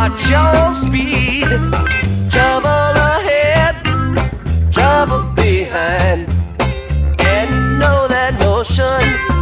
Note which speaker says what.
Speaker 1: watch your speed. Trouble ahead, trouble behind, and know that motion